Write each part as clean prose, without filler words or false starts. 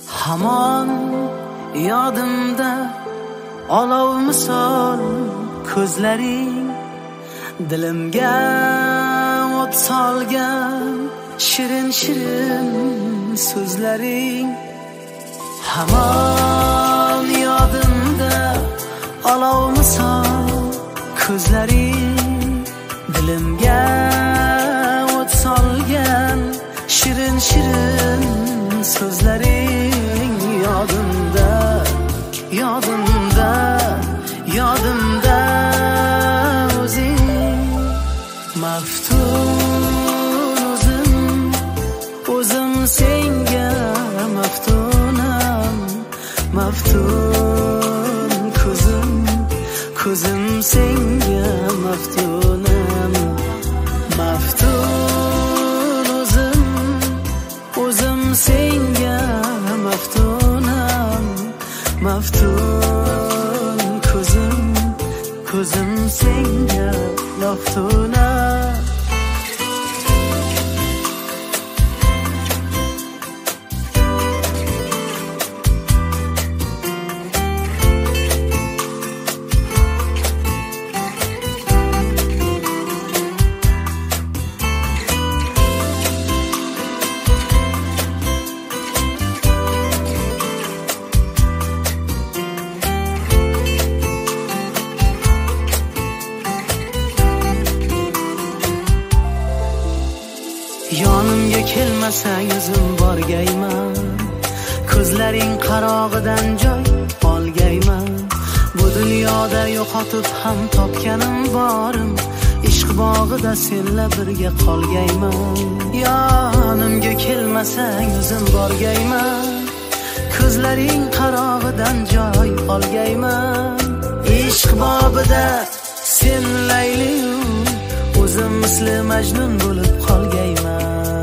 Hamon yodimda olov misol ko'zlaring, dilimga o't solgan shirin shirin so'zlaring. Hamon yodimda olov misol ko'zlaring, dilimga o't solgan shirin shirin so'zlaring. Yodimda, yodimda, yodimda o'zing maftun, o'zim senga maftunam, maftun ko'zim senga maftunam, maftun o'zim senga maftunam, maftun ko'zim senga maftunam. Yonimga kelmasang o'zim borgayman, ko'zlaring qarog'idan joy olgayman. Bu dunyoda yo'qotib ham topganim borim, ishq bog'ida senla birga qolgayman. Yonimga kelmasang o'zim borgayman, ko'zlaring qarog'idan joy olgayman. Ishq bobida sen Layliyu, o'zim misli Majnun bo'lib qolgayman.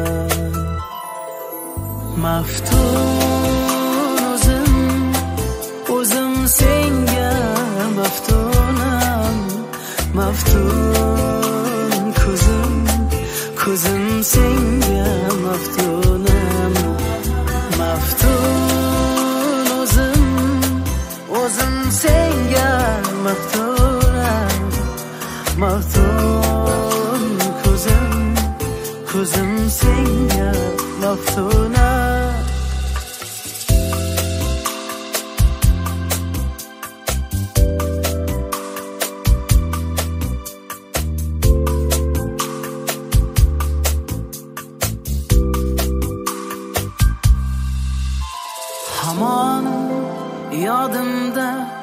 Maftun o'zim senga maftunam, maftun ko'zim senga maftunam, maftun o'zim senga maftunam, maftun ko'zim senga maftunam. Hamon yodimda